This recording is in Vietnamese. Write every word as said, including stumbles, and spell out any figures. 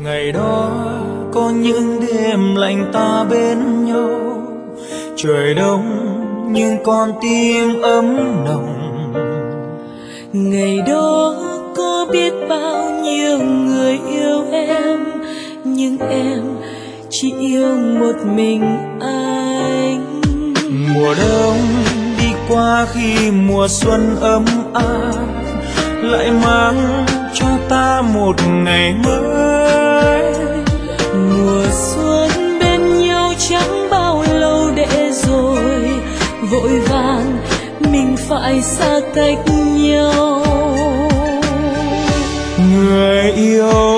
Ngày đó có những đêm lạnh ta bên nhau, trời đông nhưng con tim ấm nồng. Ngày đó có biết bao nhiêu người yêu em, nhưng em chỉ yêu một mình anh. Mùa đông đi qua khi mùa xuân ấm áp, lại mang cho ta một ngày mới. Mùa xuân bên nhau chẳng bao lâu để rồi vội vàng mình phải xa cách nhau. Người yêu